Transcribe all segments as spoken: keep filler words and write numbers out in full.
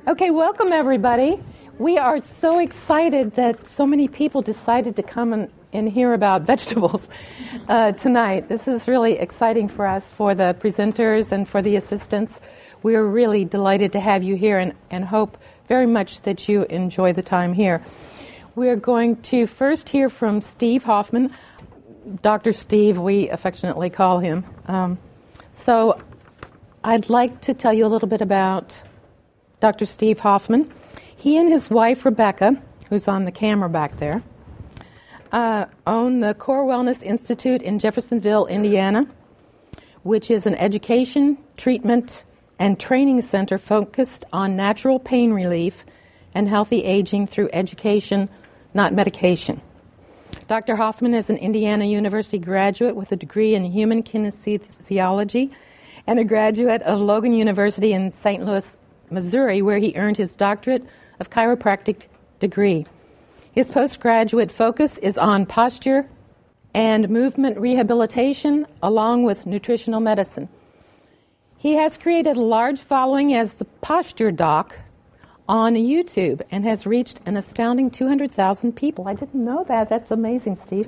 Okay, welcome everybody. We are so excited that so many people decided to come and, and hear about vegetables uh, tonight. This is really exciting for us, for the presenters and for the assistants. We are really delighted to have you here and, and hope very much that you enjoy the time here. We are going to first hear from Steve Hoffman, Doctor Steve, we affectionately call him. Um, so I'd like to tell you a little bit about Doctor Steve Hoffman. He and his wife, Rebecca, who's on the camera back there, uh, own the Core Wellness Institute in Jeffersonville, Indiana, which is an education, treatment, and training center focused on natural pain relief and healthy aging through education, not medication. Doctor Hoffman is an Indiana University graduate with a degree in human kinesiology and a graduate of Logan University in Saint Louis, Missouri, where he earned his doctorate of chiropractic degree. His postgraduate focus is on posture and movement rehabilitation, along with nutritional medicine. He has created a large following as the Posture Doc on YouTube and has reached an astounding two hundred thousand people. I didn't know that. That's amazing, Steve.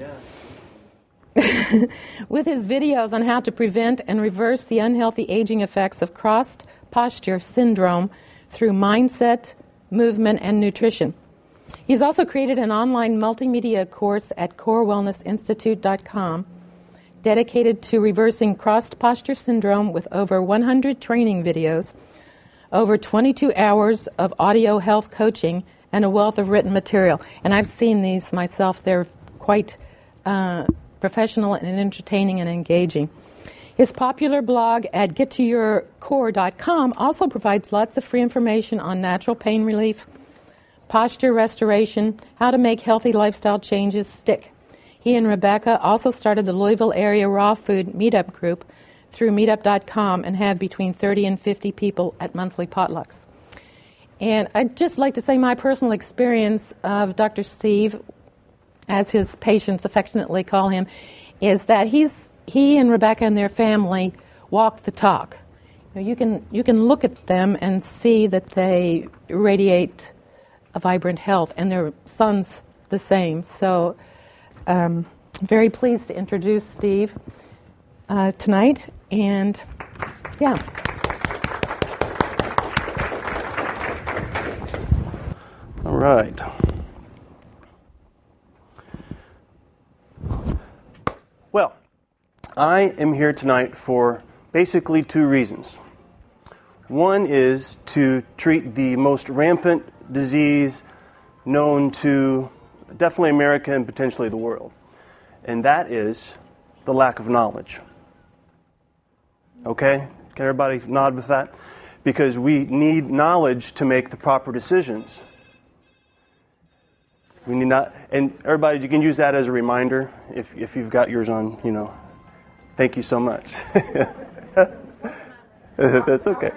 Yeah. With his videos on how to prevent and reverse the unhealthy aging effects of crossed posture syndrome through mindset, movement, and nutrition. He's also created an online multimedia course at core wellness institute dot com dedicated to reversing crossed posture syndrome with over one hundred training videos, over twenty-two hours of audio health coaching, and a wealth of written material. And I've seen these myself. They're quite uh, professional and entertaining and engaging. His popular blog at get to your core dot com also provides lots of free information on natural pain relief, posture restoration, how to make healthy lifestyle changes stick. He and Rebecca also started the Louisville area raw food meetup group through meetup dot com and have between thirty and fifty people at monthly potlucks. And I'd just like to say my personal experience of Doctor Steve, as his patients affectionately call him, is that he's he and Rebecca and their family walk the talk. You know, you can you can look at them and see that they radiate a vibrant health, and their son's the same. So um, I'm very pleased to introduce Steve uh, tonight, and yeah. All right. Well, I am here tonight for basically two reasons. One is to treat the most rampant disease known to definitely America and potentially the world, and that is the lack of knowledge. Okay? Can everybody nod with that? Because we need knowledge to make the proper decisions. We need not, and everybody, you can use that as a reminder if if you've got yours on, you know. Thank you so much. That's okay.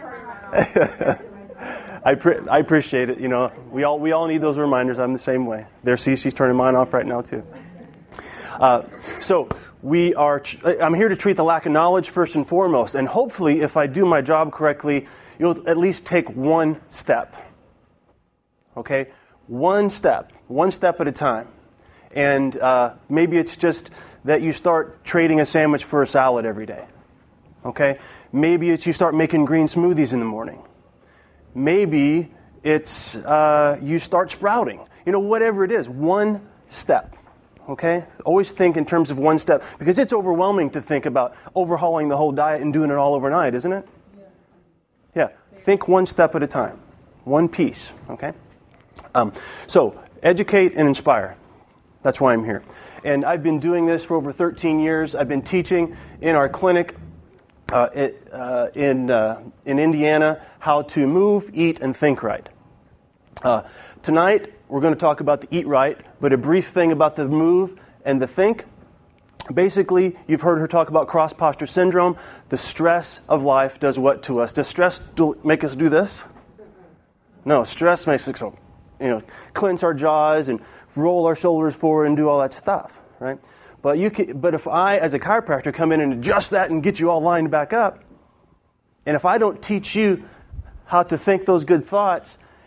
I pre- I appreciate it. You know, we all we all need those reminders. I'm the same way. There, see, she's turning mine off right now too. Uh, so we are. I'm here to treat the lack of knowledge first and foremost, and hopefully, if I do my job correctly, you'll at least take one step. Okay, one step, one step at a time, and uh, maybe it's just that you start trading a sandwich for a salad every day. Okay, maybe it's you start making green smoothies in the morning. Maybe it's uh, you start sprouting. You know, whatever it is, one step. Okay? Always think in terms of one step, because it's overwhelming to think about overhauling the whole diet and doing it all overnight, isn't it? Yeah. Think one step at a time. One piece. Okay? Um, so, educate and inspire. That's why I'm here. And I've been doing this for over thirteen years. I've been teaching in our clinic Uh, it, uh, in uh, in Indiana, how to move, eat, and think right. Uh, tonight, we're going to talk about the eat right, but a brief thing about the move and the think. Basically, you've heard her talk about cross posture syndrome. The stress of life does what to us? Does stress do, make us do this? No, stress makes us, you know, clench our jaws and roll our shoulders forward and do all that stuff, right? But you can, but if I, as a chiropractor, come in and adjust that and get you all lined back up, and if I don't teach you how to think those good thoughts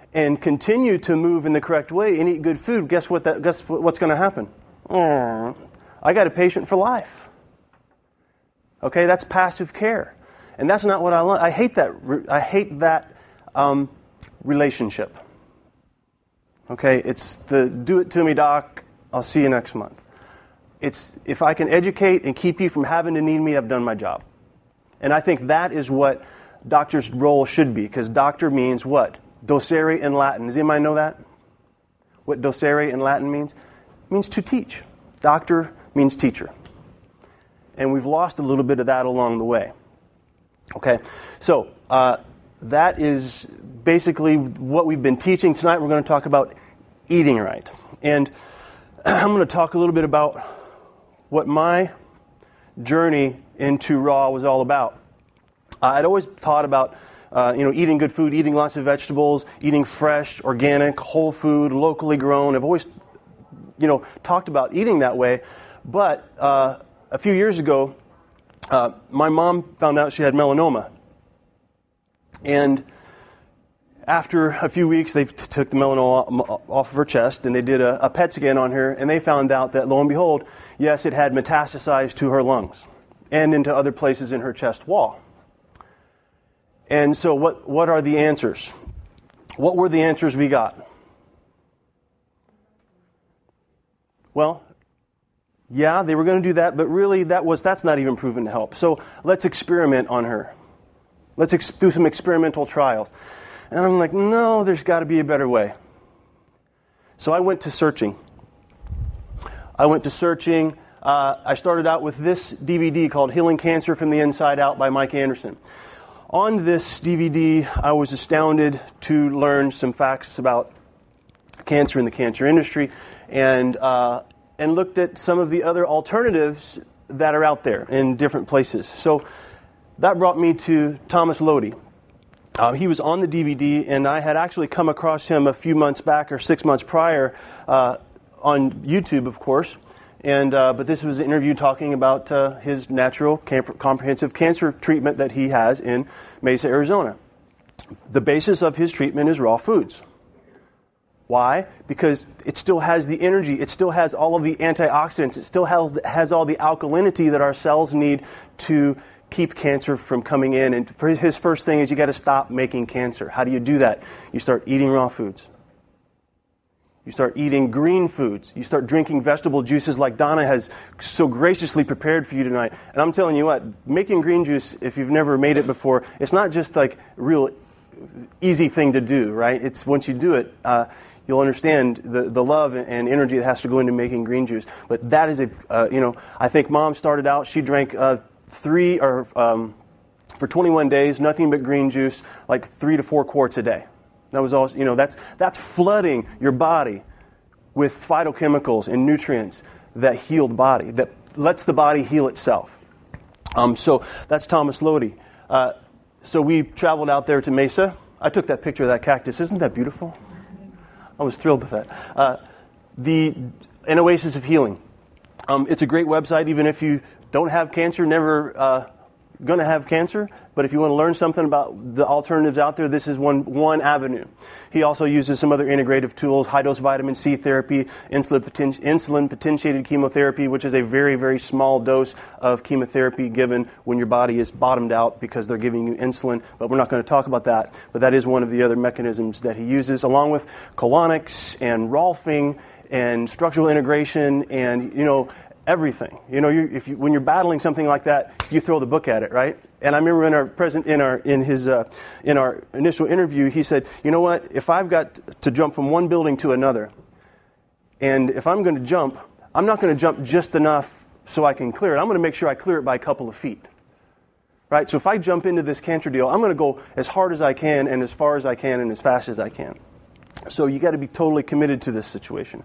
and continue to move in the correct way and eat good food, guess what? That, guess what's going to happen? Mm, I got a patient for life. Okay, that's passive care, and that's not what I want. I hate that. I hate that um, relationship. Okay, it's the do it to me, doc. I'll see you next month. It's if I can educate and keep you from having to need me, I've done my job. And I think that is what doctor's role should be, because doctor means what? Docere in Latin. Does anybody know that? What docere in Latin means? It means to teach. Doctor means teacher. And we've lost a little bit of that along the way. Okay, so uh, that is basically what we've been teaching. Tonight we're going to talk about eating right. And I'm going to talk a little bit about what my journey into raw was all about. Uh, I'd always thought about uh, you know, eating good food, eating lots of vegetables, eating fresh, organic, whole food, locally grown. I've always you know, talked about eating that way. But uh, a few years ago, uh, my mom found out she had melanoma. And after a few weeks, they took the melanoma off of her chest, and they did a, a P E T scan on her, and they found out that, lo and behold, yes, it had metastasized to her lungs and into other places in her chest wall. And so what, what are the answers? What were the answers we got? Well, yeah, they were going to do that, but really that was that's not even proven to help. So let's experiment on her. Let's ex- do some experimental trials. And I'm like, no, there's got to be a better way. So I went to searching. I went to searching. Uh, I started out with this D V D called Healing Cancer from the Inside Out by Mike Anderson. On this D V D, I was astounded to learn some facts about cancer in the cancer industry, and uh, and looked at some of the other alternatives that are out there in different places. So that brought me to Thomas Lodi. Uh, he was on the D V D, and I had actually come across him a few months back or six months prior uh, on YouTube, of course. And uh, but this was an interview talking about uh, his natural camp- comprehensive cancer treatment that he has in Mesa, Arizona. The basis of his treatment is raw foods. Why? Because it still has the energy, it still has all of the antioxidants, it still has, has all the alkalinity that our cells need to keep cancer from coming in. And for his first thing is you got to stop making cancer. How do you do that? You start eating raw foods. You start eating green foods. You start drinking vegetable juices like Donna has so graciously prepared for you tonight. And I'm telling you what, making green juice, if you've never made it before, it's not just like a real easy thing to do, right? It's once you do it, uh, you'll understand the, the love and energy that has to go into making green juice. But that is a, uh, you know, I think Mom started out, she drank uh, three, or um, for twenty-one days, nothing but green juice, like three to four quarts a day. That was all, you know, that's that's flooding your body with phytochemicals and nutrients that heal the body, that lets the body heal itself. Um, so that's Thomas Lodi. Uh, so we traveled out there to Mesa. I took that picture of that cactus. Isn't that beautiful? I was thrilled with that. Uh, the An Oasis of Healing. Um, it's a great website, even if you don't have cancer, never uh, going to have cancer. But if you want to learn something about the alternatives out there, this is one one avenue. He also uses some other integrative tools, high-dose vitamin C therapy, insulin, poten- insulin potentiated chemotherapy, which is a very, very small dose of chemotherapy given when your body is bottomed out because they're giving you insulin. But we're not going to talk about that. But that is one of the other mechanisms that he uses, along with colonics and Rolfing and structural integration and, you know, everything. You know, you, if you, when you're battling something like that, you throw the book at it, right? And I remember in our present in our in his uh, in our initial interview, he said, "You know what? If I've got to jump from one building to another, and if I'm going to jump, I'm not going to jump just enough so I can clear it. I'm going to make sure I clear it by a couple of feet, right? So if I jump into this cancer deal, I'm going to go as hard as I can and as far as I can and as fast as I can. So you got to be totally committed to this situation."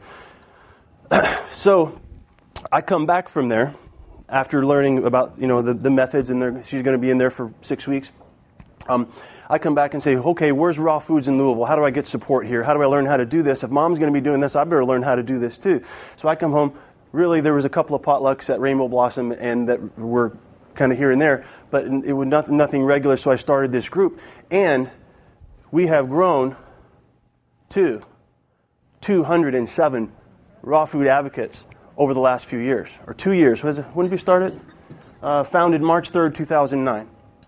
So I come back from there after learning about, you know, the, the methods, and she's going to be in there for six weeks. Um, I come back and say, okay, where's Raw Foods in Louisville? How do I get support here? How do I learn how to do this? If Mom's going to be doing this, I better learn how to do this too. So I come home. Really, there was a couple of potlucks at Rainbow Blossom, and that were kind of here and there, but it was nothing, nothing regular. So I started this group, and we have grown to two hundred seven raw food advocates over the last few years, or two years. Was it, when did we start it? Uh, founded March third, two thousand nine.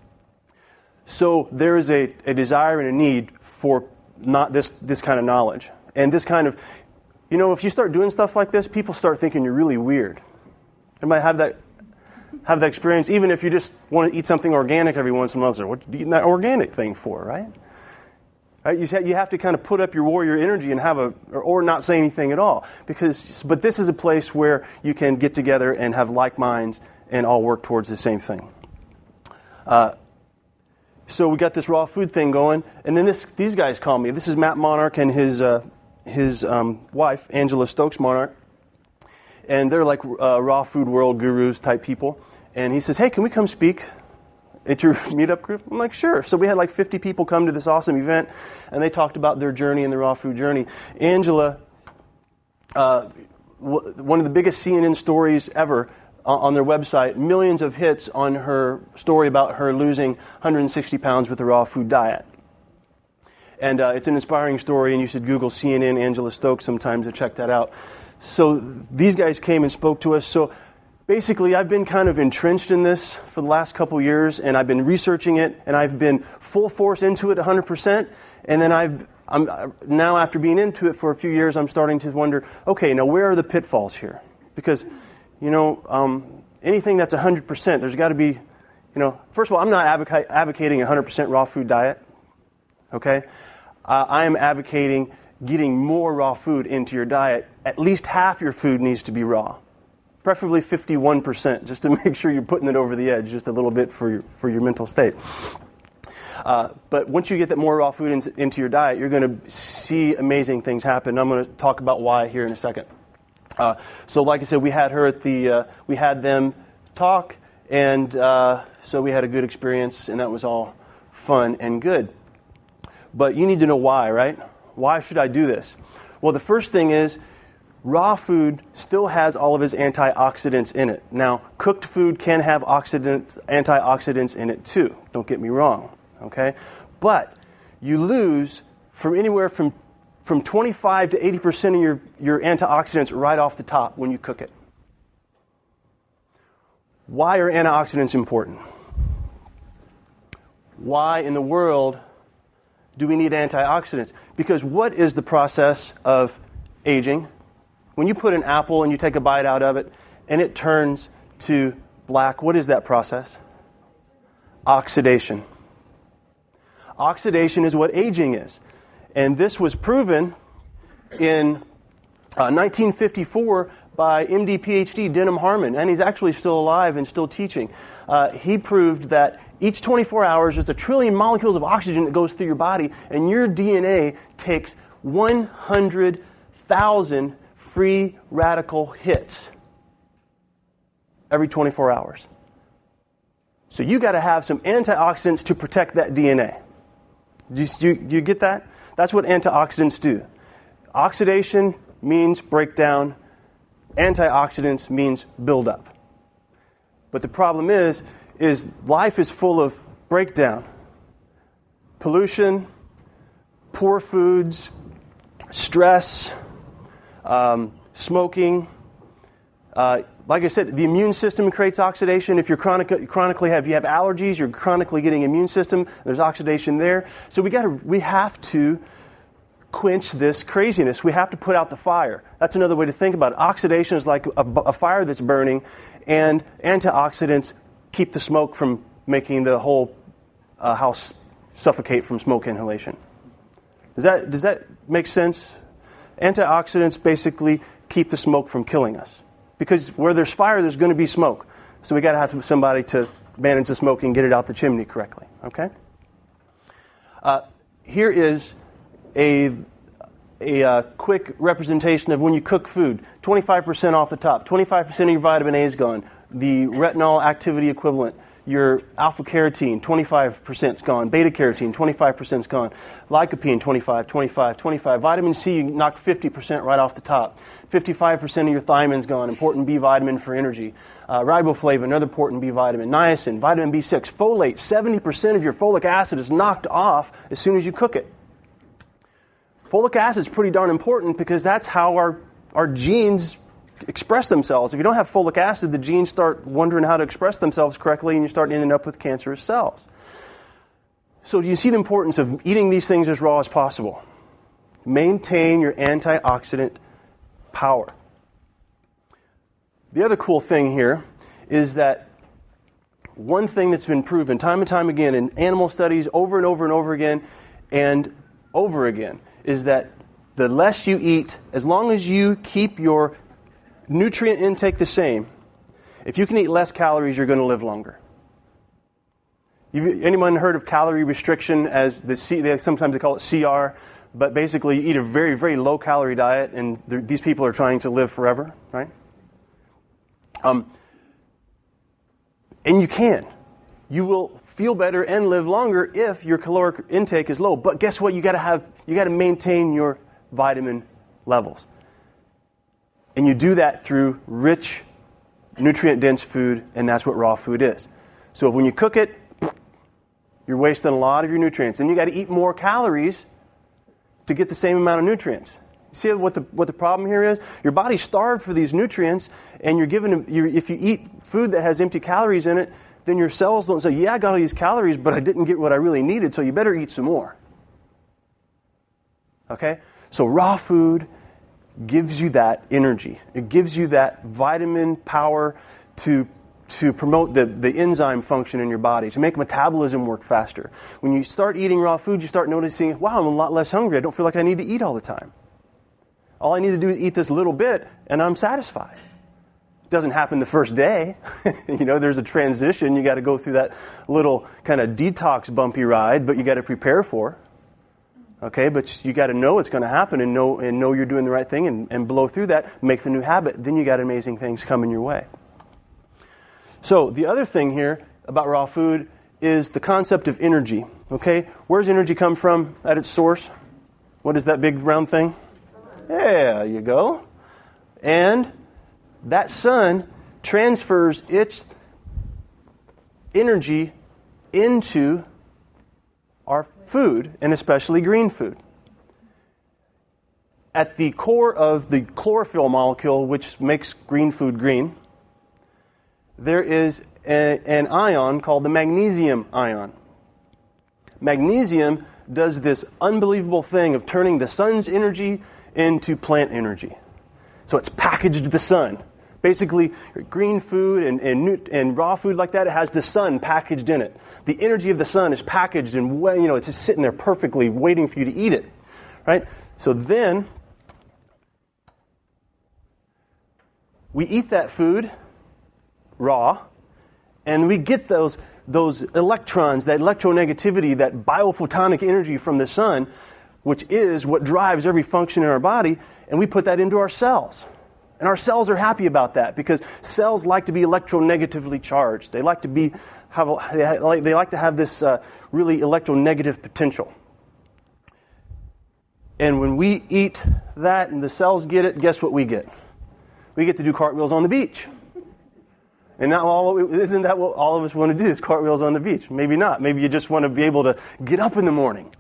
So there is a, a desire and a need for not this, this kind of knowledge. And this kind of, you know, if you start doing stuff like this, people start thinking you're really weird. Anybody have that have that experience? Even if you just want to eat something organic every once in a while, so what are you eating that organic thing for, right? Right? You, ha- you have to kind of put up your warrior energy and have a, or, or not say anything at all. Because, but this is a place where you can get together and have like minds and all work towards the same thing. Uh, so we got this raw food thing going, and then this these guys call me. This is Matt Monarch and his uh, his um, wife, Angela Stokes Monarch. And they're like uh, raw food world gurus type people. And he says, hey, can we come speak at your meetup group? I'm like, sure. So we had like fifty people come to this awesome event, and they talked about their journey and the raw food journey. Angela, uh, w- one of the biggest C N N stories ever uh, on their website, millions of hits on her story about her losing one hundred sixty pounds with the raw food diet. And uh, it's an inspiring story, and you should Google C N N Angela Stokes sometimes to check that out. So these guys came and spoke to us. So basically, I've been kind of entrenched in this for the last couple years, and I've been researching it, and I've been full force into it one hundred percent. And then I've I'm now, after being into it for a few years, I'm starting to wonder, okay, now where are the pitfalls here? Because, you know, um, anything that's one hundred percent, there's got to be, you know, first of all, I'm not advoca- advocating a one hundred percent raw food diet, okay? Uh, I am advocating getting more raw food into your diet. At least half your food needs to be raw. Preferably fifty-one percent, just to make sure you're putting it over the edge just a little bit for your, for your mental state. Uh, but once you get that more raw food in, into your diet, you're going to see amazing things happen. I'm going to talk about why here in a second. Uh, so like I said, we had her at the, uh, we had them talk, and uh, so we had a good experience, and that was all fun and good. But you need to know why, right? Why should I do this? Well, the first thing is, raw food still has all of its antioxidants in it. Now, cooked food can have oxidants, antioxidants in it too. Don't get me wrong, okay? But you lose from anywhere from, from twenty-five to eighty percent of your, your antioxidants right off the top when you cook it. Why are antioxidants important? Why in the world do we need antioxidants? Because what is the process of aging? When you put an apple and you take a bite out of it and it turns to black, what is that process? Oxidation. Oxidation is what aging is. And this was proven in uh, nineteen fifty-four by M D, P H D Denham Harmon, and he's actually still alive and still teaching. Uh, he proved that each twenty-four hours, there's a trillion molecules of oxygen that goes through your body, and your D N A takes one hundred thousand free radical hits every twenty-four hours. So you got to have some antioxidants to protect that D N A. Do you, do, you, do you get that? That's what antioxidants do. Oxidation means breakdown. Antioxidants means buildup. But the problem is, is life is full of breakdown. Pollution, poor foods, stress, um, smoking. Uh, like I said, the immune system creates oxidation. If you're chronic, chronically have you have allergies, you're chronically getting immune system. There's oxidation there. So we got to we have to quench this craziness. We have to put out the fire. That's another way to think about it. Oxidation is like a, a fire that's burning, and antioxidants keep the smoke from making the whole uh, house suffocate from smoke inhalation. Does that does that make sense? Antioxidants basically keep the smoke from killing us. Because where there's fire, there's going to be smoke. So we got to have somebody to manage the smoke and get it out the chimney correctly. Okay? Uh, here is a a uh, quick representation of when you cook food. twenty-five percent off the top. twenty-five percent of your vitamin A is gone. The retinol activity equivalent. Your alpha-carotene, twenty-five percent is gone. Beta-carotene, twenty-five percent is gone. Lycopene, twenty-five, twenty-five, twenty-five. Vitamin C, you knocked fifty percent right off the top. fifty-five percent of your thiamin's gone. Important B vitamin for energy. Uh, riboflavin, another important B vitamin. Niacin, vitamin B six. Folate, seventy percent of your folic acid is knocked off as soon as you cook it. Folic acid is pretty darn important because that's how our, our genes express themselves. If you don't have folic acid, the genes start wondering how to express themselves correctly, and you start ending up with cancerous cells. So do you see the importance of eating these things as raw as possible? Maintain your antioxidant power. The other cool thing here is that one thing that's been proven time and time again in animal studies over and over and over again and over again is that the less you eat, as long as you keep your nutrient intake the same, if you can eat less calories, you're going to live longer. You've, anyone heard of calorie restriction as the C, they, sometimes they call it C R, but basically you eat a very, very low calorie diet and these people are trying to live forever, right? Um, and you can. You will feel better and live longer if your caloric intake is low. But guess what? You got to have, you got to maintain your vitamin levels. And you do that through rich, nutrient-dense food, and that's what raw food is. So when you cook it, you're wasting a lot of your nutrients. And you got to eat more calories to get the same amount of nutrients. You see what the what the problem here is? Your body's starved for these nutrients, and you're given. You're, if you eat food that has empty calories in it, then your cells don't say, "Yeah, I got all these calories, but I didn't get what I really needed, so you better eat some more." Okay, so raw food gives you that energy. It gives you that vitamin power to to promote the, the enzyme function in your body, to make metabolism work faster. When you start eating raw food, you start noticing, wow, I'm a lot less hungry. I don't feel like I need to eat all the time. All I need to do is eat this little bit, and I'm satisfied. It doesn't happen the first day. You know, there's a transition. You got to go through that little kind of detox bumpy ride, but you got to prepare for. Okay, but you got to know it's going to happen and know and know you're doing the right thing and, and blow through that, make the new habit. Then you got amazing things coming your way. So the other thing here about raw food is the concept of energy. Okay, where's energy come from at its source? What is that big round thing? There you go. And that sun transfers its energy into our food, and especially green food. At the core of the chlorophyll molecule, which makes green food green, there is a, an ion called the magnesium ion. Magnesium does this unbelievable thing of turning the sun's energy into plant energy. So it's packaged the sun. Basically, green food and, and, and raw food like that, it has the sun packaged in it. The energy of the sun is packaged and, you know, it's just sitting there perfectly waiting for you to eat it, right? So then, we eat that food raw, and we get those, those electrons, that electronegativity, that biophotonic energy from the sun, which is what drives every function in our body, and we put that into our cells. And our cells are happy about that because cells like to be electronegatively charged. They like to be have they like, they like to have this uh, really electronegative potential. And when we eat that and the cells get it, guess what we get? We get to do cartwheels on the beach. And not all isn't that what all of us want to do? Is cartwheels on the beach? Maybe not. Maybe you just want to be able to get up in the morning,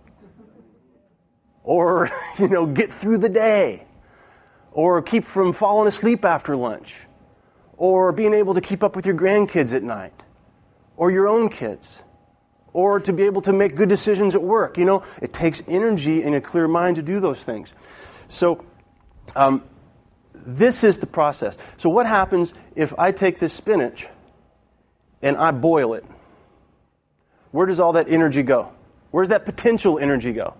or you know, get through the day. Or keep from falling asleep after lunch. Or being able to keep up with your grandkids at night. Or your own kids. Or to be able to make good decisions at work. You know, it takes energy and a clear mind to do those things. So, um, this is the process. So what happens if I take this spinach and I boil it? Where does all that energy go? Where does that potential energy go?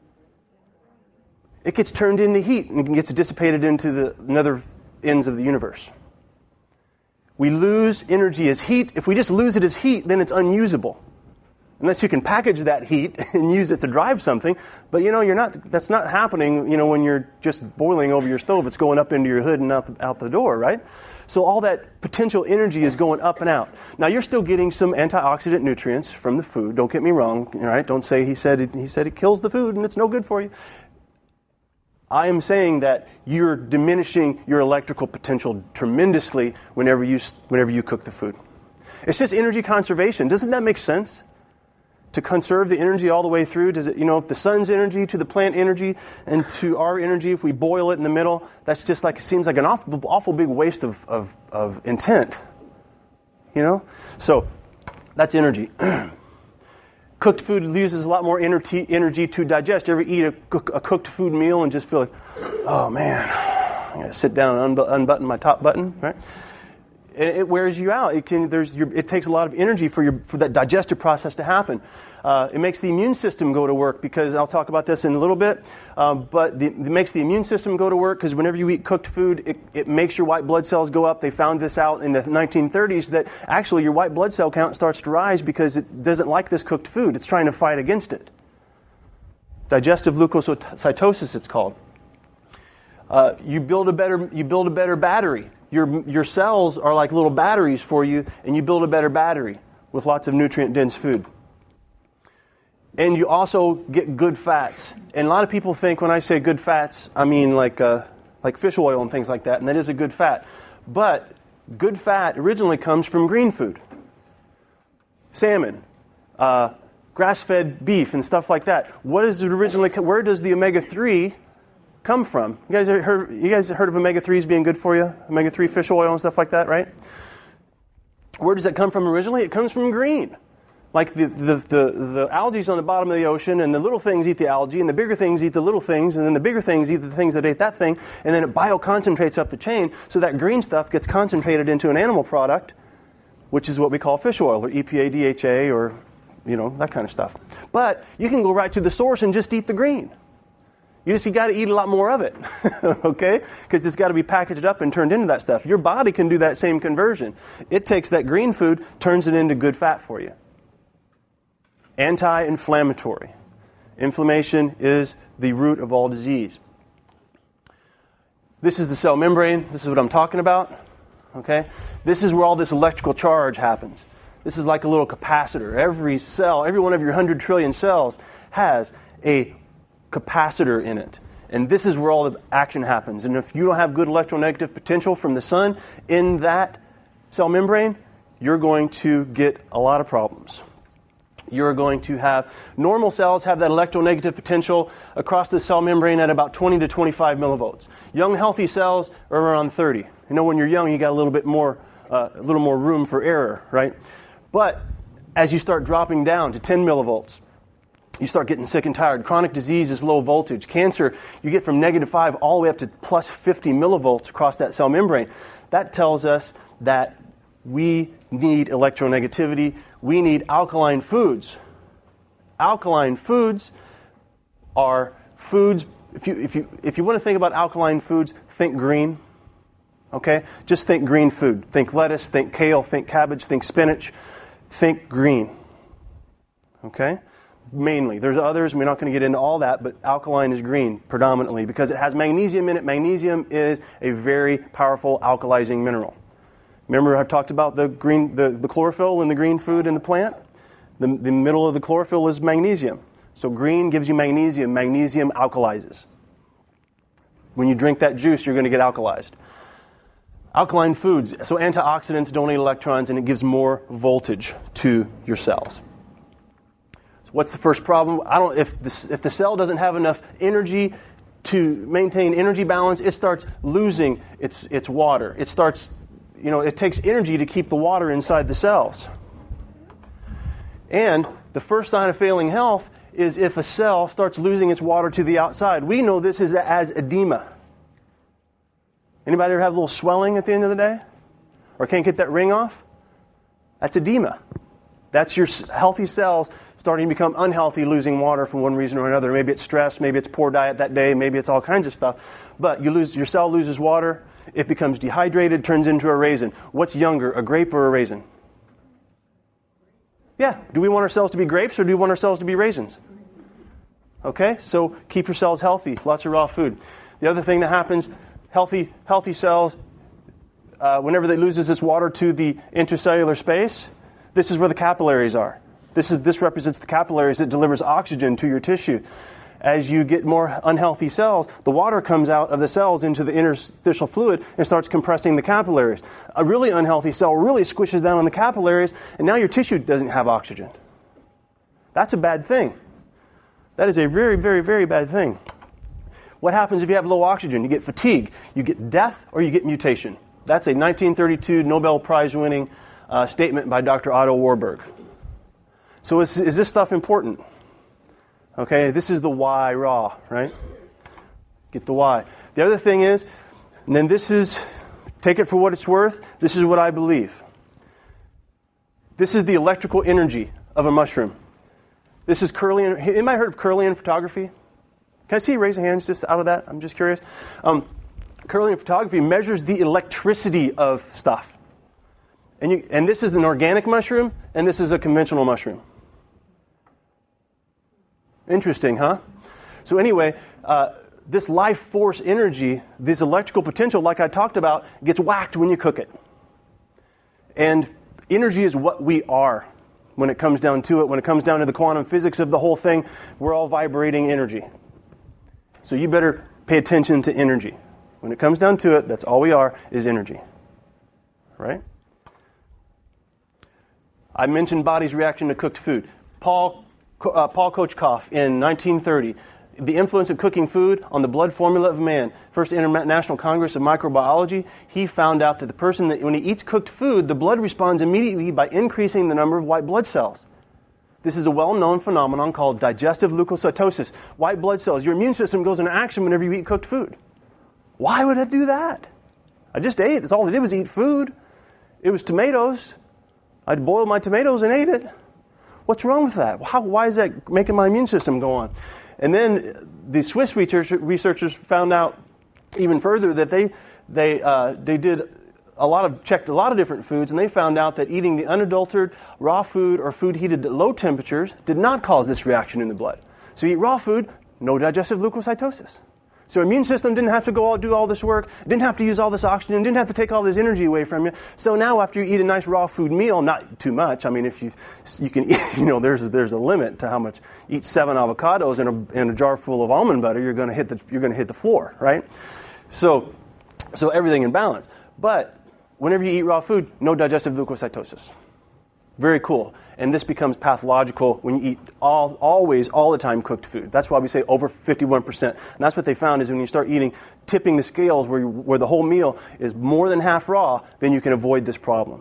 It gets turned into heat and gets dissipated into the nether ends of the universe. We lose energy as heat. If we just lose it as heat, then it's unusable. Unless you can package that heat and use it to drive something. But you know, you're not. That's not happening, you know, when you're just boiling over your stove. It's going up into your hood and out the, out the door, right? So all that potential energy is going up and out. Now you're still getting some antioxidant nutrients from the food. Don't get me wrong, all right? Don't say he said it, he said it kills the food and it's no good for you. I am saying that you're diminishing your electrical potential tremendously whenever you whenever you cook the food. It's just energy conservation. Doesn't that make sense? to conserve the energy all the way through? Does it, you know, if the sun's energy to the plant energy and to our energy, if we boil it in the middle, that's just like, it seems like an awful, awful big waste of, of, of intent. You know? So, that's energy. Cooked food uses a lot more energy, energy to digest. You ever eat a, cook, a cooked food meal and just feel like, oh man, I gotta sit down and unbu- unbutton my top button, right? It, it wears you out. It can. There's. Your, it takes a lot of energy for your for that digestive process to happen. Uh, it makes the immune system go to work because I'll talk about this in a little bit. Um, but the, it makes the immune system go to work because whenever you eat cooked food, it, it makes your white blood cells go up. They found this out in the nineteen thirties that actually your white blood cell count starts to rise because it doesn't like this cooked food. It's trying to fight against it. Digestive leukocytosis, it's called. Uh, you build a better. You build a better battery. Your your cells are like little batteries for you, and you build a better battery with lots of nutrient-dense food. And you also get good fats. And a lot of people think when I say good fats, I mean like uh, like fish oil and things like that, and that is a good fat. But good fat originally comes from green food. Salmon, uh, grass-fed beef, and stuff like that. What is it originally? Where does the omega three come from? You guys heard? You guys heard of omega threes being good for you? omega three fish oil and stuff like that, right? Where does that come from originally? It comes from green. Like the the the, the algae's on the bottom of the ocean, and the little things eat the algae, and the bigger things eat the little things, and then the bigger things eat the things that ate that thing, and then it bioconcentrates up the chain, so that green stuff gets concentrated into an animal product, which is what we call fish oil, or E P A, D H A, or you know that kind of stuff. But you can go right to the source and just eat the green. You just you got to eat a lot more of it, okay? Because it's got to be packaged up and turned into that stuff. Your body can do that same conversion. It takes that green food, turns it into good fat for you. Anti-inflammatory. Inflammation is the root of all disease. This is the cell membrane. This is what I'm talking about, okay? This is where all this electrical charge happens. This is like a little capacitor. Every cell, every one of your one hundred trillion cells has a capacitor in it. And this is where all the action happens. And if you don't have good electronegative potential from the sun in that cell membrane, you're going to get a lot of problems. You're going to have, normal cells have that electronegative potential across the cell membrane at about twenty to twenty-five millivolts. Young, healthy cells are around thirty. You know, when you're young, you got a little bit more, uh, a little more room for error, right? But as you start dropping down to ten millivolts, you start getting sick and tired. Chronic disease is low voltage. Cancer, you get from negative five all the way up to plus fifty millivolts across that cell membrane. That tells us that we need electronegativity. We need alkaline foods. Alkaline foods are foods, if you, if you, if you want to think about alkaline foods, think green. Okay? Just think green food. Think lettuce, think kale, think cabbage, think spinach. Think green. Okay? Mainly. There's others, we're not going to get into all that, but alkaline is green predominantly because it has magnesium in it. Magnesium is a very powerful alkalizing mineral. Remember I've talked about the green, the, the chlorophyll in the green food in the plant? The, the middle of the chlorophyll is magnesium. So green gives you magnesium. Magnesium alkalizes. When you drink that juice, you're going to get alkalized. Alkaline foods, so antioxidants donate electrons and it gives more voltage to your cells. What's the first problem? I don't. If the, if the cell doesn't have enough energy to maintain energy balance, it starts losing its its water. It starts, you know, it takes energy to keep the water inside the cells. And the first sign of failing health is if a cell starts losing its water to the outside. We know this is as edema. Anybody ever have a little swelling at the end of the day? Or can't get that ring off? That's edema. That's your healthy cells starting to become unhealthy, losing water for one reason or another. Maybe it's stress, maybe it's poor diet that day, maybe it's all kinds of stuff. But you lose, your cell loses water, it becomes dehydrated, turns into a raisin. What's younger, a grape or a raisin? Yeah, do we want our cells to be grapes or do we want our cells to be raisins? Okay, so keep your cells healthy, lots of raw food. The other thing that happens, healthy healthy cells, uh, whenever they loses its water to the intracellular space, this is where the capillaries are. This is this represents the capillaries that delivers oxygen to your tissue. As you get more unhealthy cells, the water comes out of the cells into the interstitial fluid and starts compressing the capillaries. A really unhealthy cell really squishes down on the capillaries, and now your tissue doesn't have oxygen. That's a bad thing. That is a very, very, very bad thing. What happens if you have low oxygen? You get fatigue, you get death, or you get mutation. That's a nineteen thirty-two Nobel Prize-winning uh, statement by Doctor Otto Warburg. So is, is this stuff important? Okay, this is the why raw, right? Get the why. The other thing is, and then this is, take it for what it's worth, this is what I believe. This is the electrical energy of a mushroom. This is Kirlian. Anybody heard of Kirlian photography? Can I see you raise your hands just out of that? I'm just curious. Um, Kirlian photography measures the electricity of stuff. And, you, and this is an organic mushroom, and this is a conventional mushroom. Interesting, huh? So anyway, uh, this life force energy, this electrical potential, like I talked about, gets whacked when you cook it. And energy is what we are when it comes down to it. When it comes down to the quantum physics of the whole thing, we're all vibrating energy. So you better pay attention to energy. When it comes down to it, that's all we are, is energy. Right? I mentioned body's reaction to cooked food. Paul, uh, Paul Kochkoff in nineteen thirty, The Influence of Cooking Food on the Blood Formula of Man, First International Congress of Microbiology, he found out that the person, that when he eats cooked food, the blood responds immediately by increasing the number of white blood cells. This is a well-known phenomenon called digestive leukocytosis. White blood cells. Your immune system goes into action whenever you eat cooked food. Why would it do that? I just ate. That's all I did was eat food. It was tomatoes. I'd boiled my tomatoes and ate it. What's wrong with that? How, why is that making my immune system go on? And then the Swiss research, researchers found out even further that they they uh, they did a lot of checked a lot of different foods, and they found out that eating the unadulterated raw food or food heated at low temperatures did not cause this reaction in the blood. So you eat raw food, no digestive leukocytosis. So your immune system didn't have to go out do all this work, didn't have to use all this oxygen, didn't have to take all this energy away from you. So now after you eat a nice raw food meal, not too much. I mean, if you you can eat, you know, there's there's a limit to how much. Eat seven avocados in a in a jar full of almond butter, you're going to hit the you're going to hit the floor, right? So so everything in balance. But whenever you eat raw food, no digestive leukocytosis. Very cool. And this becomes pathological when you eat all, always, all the time cooked food. That's why we say over fifty-one percent. And that's what they found is when you start eating, tipping the scales where, you, where the whole meal is more than half raw, then you can avoid this problem.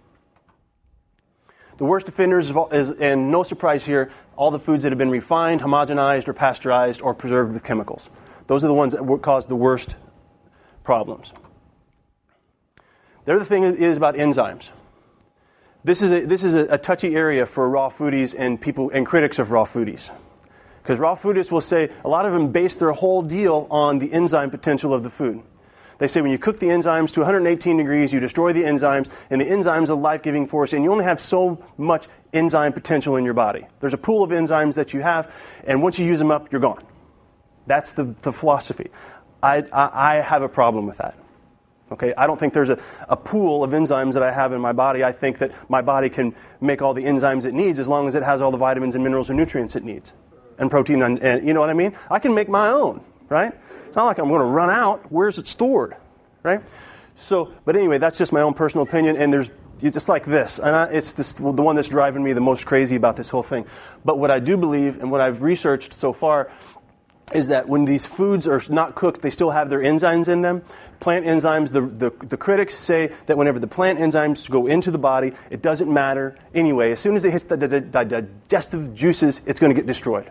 The worst offenders, is, is, and no surprise here, all the foods that have been refined, homogenized, or pasteurized, or preserved with chemicals. Those are the ones that cause the worst problems. The other thing is about enzymes. This is a, this is a, a touchy area for raw foodies and people and critics of raw foodies. Because raw foodies will say, a lot of them base their whole deal on the enzyme potential of the food. They say when you cook the enzymes to one hundred eighteen degrees, you destroy the enzymes, and the enzymes are life-giving force, and you only have so much enzyme potential in your body. There's a pool of enzymes that you have, and once you use them up, you're gone. That's the, the philosophy. I, I, I have a problem with that. Okay, I don't think there's a, a pool of enzymes that I have in my body. I think that my body can make all the enzymes it needs as long as it has all the vitamins and minerals and nutrients it needs. And protein, and, and you know what I mean? I can make my own, right? It's not like I'm going to run out. Where's it stored, right? So, but anyway, that's just my own personal opinion, and there's, it's just like this. And I, it's this, the one that's driving me the most crazy about this whole thing. But what I do believe, and what I've researched so far, is that when these foods are not cooked, they still have their enzymes in them. Plant enzymes, the, the, the critics say that whenever the plant enzymes go into the body, it doesn't matter anyway. As soon as it hits the, the, the digestive juices, it's going to get destroyed.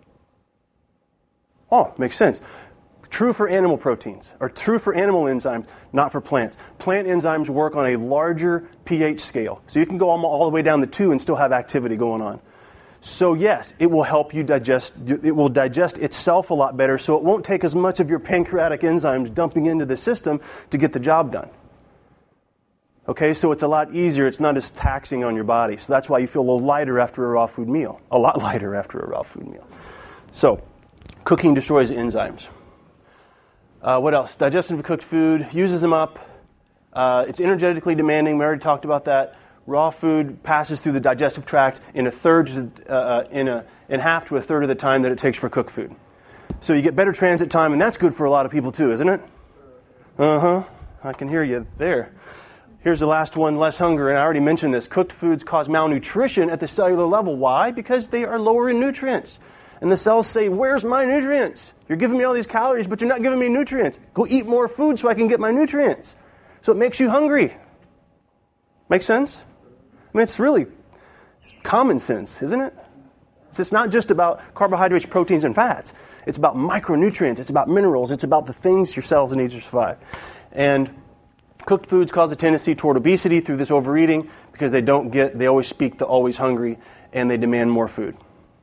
Oh, makes sense. True for animal proteins, or true for animal enzymes, not for plants. Plant enzymes work on a larger pH scale. So you can go all, all the way down to two and still have activity going on. So yes, it will help you digest, it will digest itself a lot better, so it won't take as much of your pancreatic enzymes dumping into the system to get the job done. Okay, so it's a lot easier, it's not as taxing on your body. So that's why you feel a little lighter after a raw food meal. A lot lighter after a raw food meal. So, cooking destroys enzymes. Uh, what else? Digestion of cooked food, uses them up. Uh, it's energetically demanding, we already talked about that. Raw food passes through the digestive tract in a third, uh, in a in half to a third of the time that it takes for cooked food. So you get better transit time, and that's good for a lot of people too, isn't it? Uh huh. I can hear you there. Here's the last one, less hunger, and I already mentioned this. Cooked foods cause malnutrition at the cellular level. Why? Because they are lower in nutrients. And the cells say, where's my nutrients? You're giving me all these calories, but you're not giving me nutrients. Go eat more food so I can get my nutrients. So it makes you hungry. Make sense? I mean, it's really common sense, isn't it? It's not just about carbohydrates, proteins, and fats. It's about micronutrients. It's about minerals. It's about the things your cells need to survive. And cooked foods cause a tendency toward obesity through this overeating because they don't get, they always speak the always hungry, and they demand more food.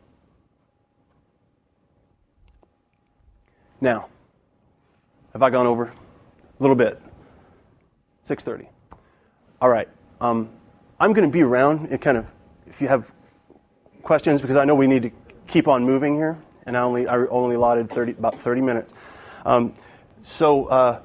Now, have I gone over a little bit? six thirty. All right. Um, I'm going to be around. It kind of, if you have questions, because I know we need to keep on moving here, and I only I only allotted thirty about thirty minutes. Um, so uh,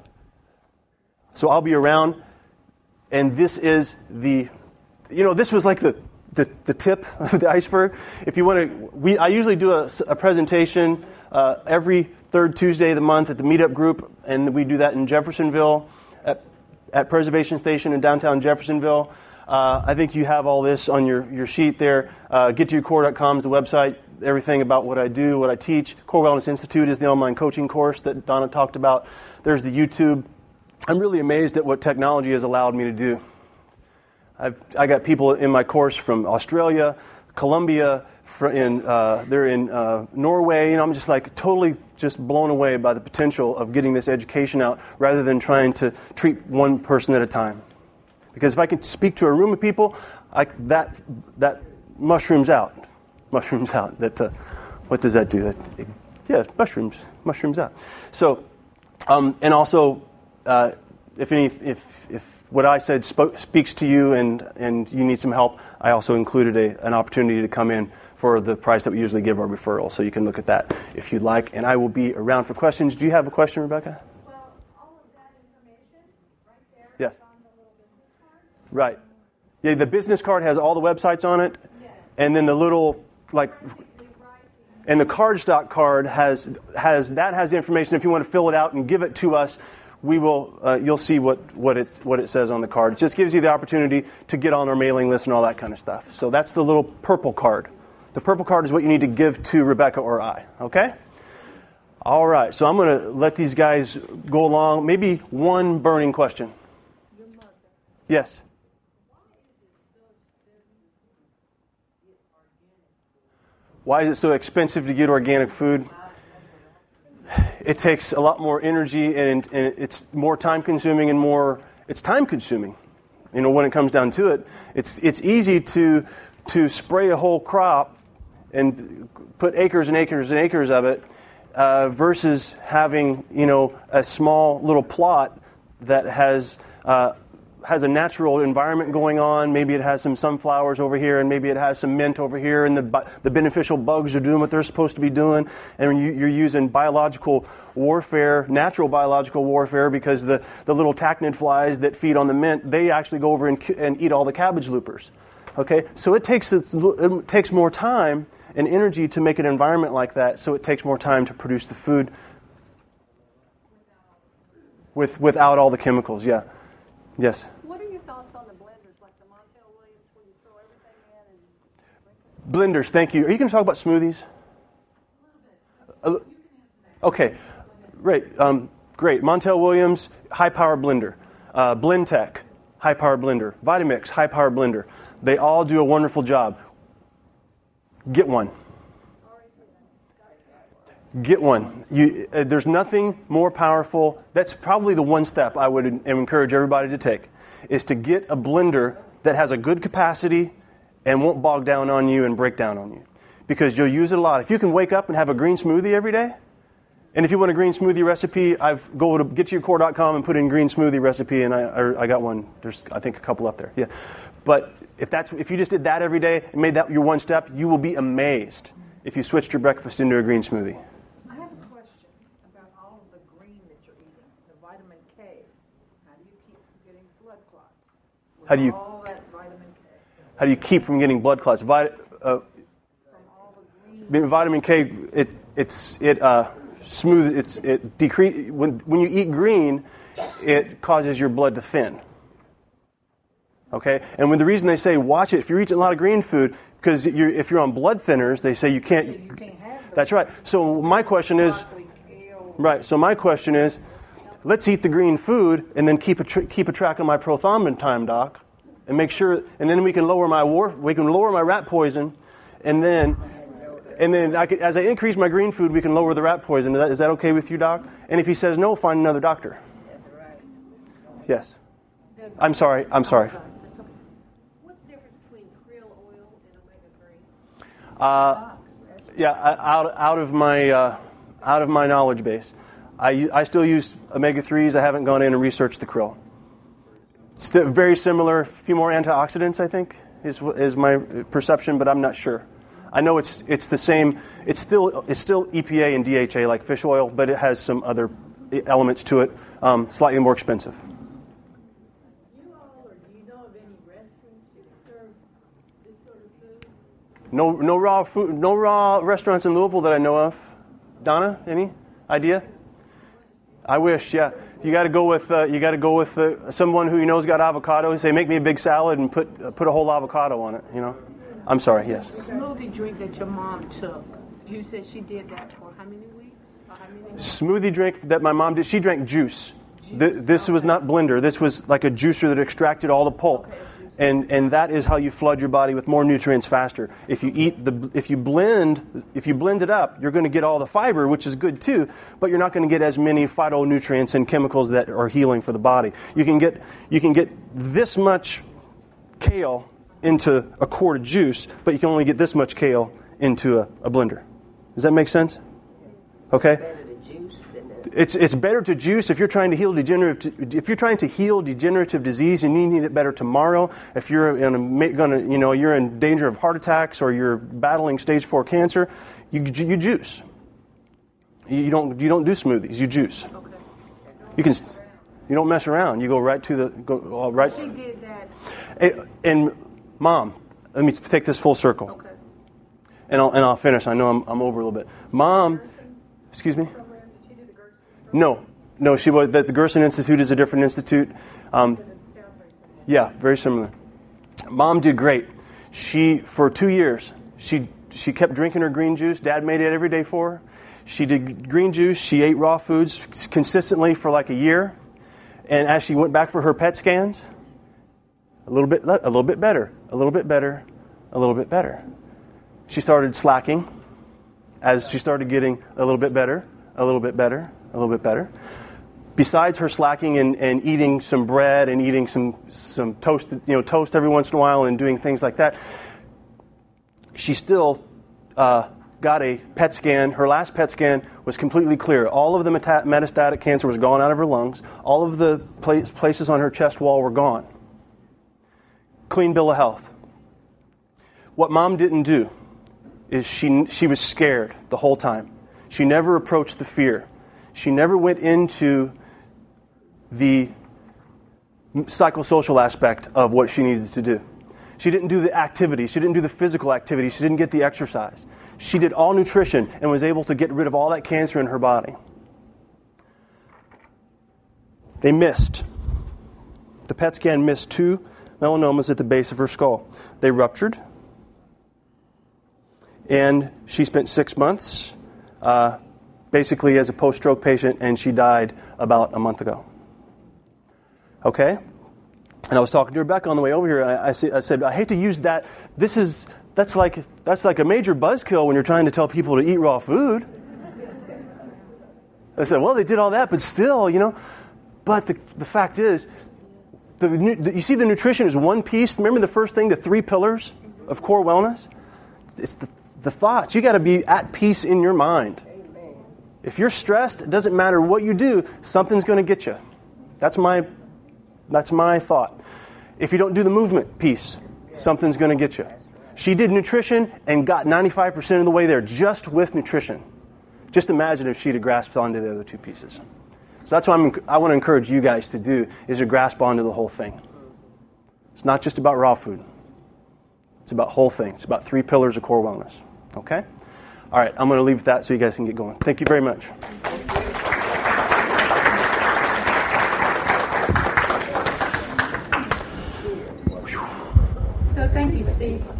so I'll be around, and this is the, you know, this was like the the, the tip of the iceberg. If you want to, we I usually do a, a presentation uh, every third Tuesday of the month at the meetup group, and we do that in Jeffersonville at, at Preservation Station in downtown Jeffersonville. Uh, I think you have all this on your, your sheet there. Uh, get to your core dot com is the website. Everything about what I do, what I teach. Core Wellness Institute is the online coaching course that Donna talked about. There's the YouTube. I'm really amazed at what technology has allowed me to do. I've I got people in my course from Australia, Colombia, in uh, they're in uh, Norway. You know, I'm just like totally just blown away by the potential of getting this education out rather than trying to treat one person at a time. Because if I can speak to a room of people, I, that that mushrooms out, mushrooms out. That uh, what does that do? That, yeah, mushrooms, mushrooms out. So, um, and also, uh, if any, if if what I said spoke, speaks to you and and you need some help, I also included a, an opportunity to come in for the price that we usually give our referral. So you can look at that if you'd like. And I will be around for questions. Do you have a question, Rebecca? Well, all of that information right there. Yes. Is on the little business card. Right. Yeah, the business card has all the websites on it. Yes. And then the little, like, and the cardstock card has, has that has information. If you want to fill it out and give it to us, we will, uh, you'll see what, what, it, what it says on the card. It just gives you the opportunity to get on our mailing list and all that kind of stuff. So that's the little purple card. The purple card is what you need to give to Rebecca or I. Okay? All right. So I'm going to let these guys go along. Maybe one burning question. Yes? Why is it so expensive to get organic food? It takes a lot more energy, and, and it's more time-consuming and more. It's time-consuming. You know, when it comes down to it, it's it's easy to to spray a whole crop and put acres and acres and acres of it, uh, versus having, you know, a small little plot that has uh, has a natural environment going on. Maybe it has some sunflowers over here, and maybe it has some mint over here, and the the beneficial bugs are doing what they're supposed to be doing. And you, you're using biological warfare, natural biological warfare, because the, the little tachinid flies that feed on the mint, they actually go over and, and eat all the cabbage loopers. Okay, so it takes it takes more time and energy to make an environment like that. So it takes more time to produce the food with without all the chemicals. Yeah. Yes. What are your thoughts on the blenders, like the Montel Williams, where you throw everything in and Blenders, thank you. Are you going to talk about smoothies? A little bit. Okay, great. Um, great. Montel Williams, high-power blender. Uh, Blendtec, high-power blender. Vitamix, high-power blender. They all do a wonderful job. Get one. Get one. You, uh, there's nothing more powerful. That's probably the one step I would encourage everybody to take, is to get a blender that has a good capacity and won't bog down on you and break down on you, because you'll use it a lot. If you can wake up and have a green smoothie every day, and if you want a green smoothie recipe, I've go to get to your core dot com and put in green smoothie recipe, and I, I, I got one. There's, I think, a couple up there. Yeah, but if that's if you just did that every day and made that your one step, you will be amazed if you switched your breakfast into a green smoothie. How do you all that vitamin K? how do you keep from getting blood clots? Vit, uh, From all the green. Vitamin K, it it's it uh, smooth. It's it decrease when when you eat green, it causes your blood to thin. Okay? And when the reason they say watch it, if you're eating a lot of green food, because you're, if you're on blood thinners, they say you can't. You can't have That's right. So my question is, broccoli, kale. right, so my question is, let's eat the green food and then keep a, tr- keep a track of my prothrombin time, Doc, and make sure, and then we can lower my war, we can lower my rat poison, and then, and then I could, as I increase my green food, we can lower the rat poison. Is that, is that okay with you, Doc? And if he says no, find another doctor. Yes. I'm sorry. I'm sorry. What's the difference between krill oil and omega three? Uh, yeah, I- out out of my uh, out of my knowledge base, I, I still use omega threes. I haven't gone in and researched the krill. Still very similar, a few more antioxidants, I think, is is my perception, but I'm not sure. I know it's it's the same. It's still it's still E P A and D H A like fish oil, but it has some other elements to it, um, slightly more expensive. You all, or do you know of any restaurants that serve this sort of food? No no raw food, no raw restaurants in Louisville that I know of. Donna, any idea? I wish, yeah. You got to go with uh, you got to go with uh, someone who you know's got avocado. Say, make me a big salad and put uh, put a whole avocado on it. You know. I'm sorry. Yes. Smoothie drink that your mom took. You said she did that for how many weeks? Or how many months? Smoothie drink that my mom did. She drank juice. Th- this was not blender. This was like a juicer that extracted all the pulp. And and that is how you flood your body with more nutrients faster. If you eat the if you blend if you blend it up, you're going to get all the fiber, which is good too, but you're not going to get as many phytonutrients and chemicals that are healing for the body. You can get you can get this much kale into a quart of juice, but you can only get this much kale into a, a blender. Does that make sense? Okay. It's it's better to juice if you're trying to heal degenerative. If you're trying to heal degenerative disease and you need it better tomorrow. If you're in a, gonna you know you're in danger of heart attacks or you're battling stage four cancer, you you juice. You don't you don't do smoothies. You juice. Okay. You can you don't mess around. You go right to the go uh, right. She did that. And, and Mom, let me take this full circle. Okay. And I'll and I'll finish. I know I'm I'm over a little bit. Mom, excuse me. No, no. She was. The, the Gerson Institute is a different institute. Um, yeah, very similar. Mom did great. She for two years. She she kept drinking her green juice. Dad made it every day for her. She did green juice. She ate raw foods consistently for like a year. And as she went back for her P E T scans, a little bit a little bit better, a little bit better, a little bit better. She started slacking. As she started getting a little bit better, a little bit better. A little bit better. Besides her slacking and, and eating some bread and eating some some toast, you know, toast every once in a while and doing things like that, she still uh, got a P E T scan. Her last P E T scan was completely clear. All of the meta- metastatic cancer was gone out of her lungs. All of the pla- places on her chest wall were gone. Clean bill of health. What Mom didn't do is she she was scared the whole time. She never approached the fear. She never went into the psychosocial aspect of what she needed to do. She didn't do the activity. She didn't do the physical activity. She didn't get the exercise. She did all nutrition and was able to get rid of all that cancer in her body. They missed. The P E T scan missed two melanomas at the base of her skull. They ruptured. And she spent six months uh, basically as a post-stroke patient, and she died about a month ago. Okay? And I was talking to Rebecca on the way over here, and I, I, I said, I hate to use that. This is, that's like, that's like a major buzzkill when you're trying to tell people to eat raw food. I said, well, they did all that, but still, you know. But the, the fact is, the, the, you see the nutrition is one piece. Remember the first thing, the three pillars of core wellness? It's the, the thoughts. You got to be at peace in your mind. If you're stressed, it doesn't matter what you do, something's going to get you. That's my that's my thought. If you don't do the movement piece, something's going to get you. She did nutrition and got ninety-five percent of the way there just with nutrition. Just imagine if she'd have grasped onto the other two pieces. So that's what I'm, I want to encourage you guys to do, is to grasp onto the whole thing. It's not just about raw food. It's about whole thing. It's about three pillars of core wellness. Okay? All right, I'm going to leave that so you guys can get going. Thank you very much. Thank you, Steve.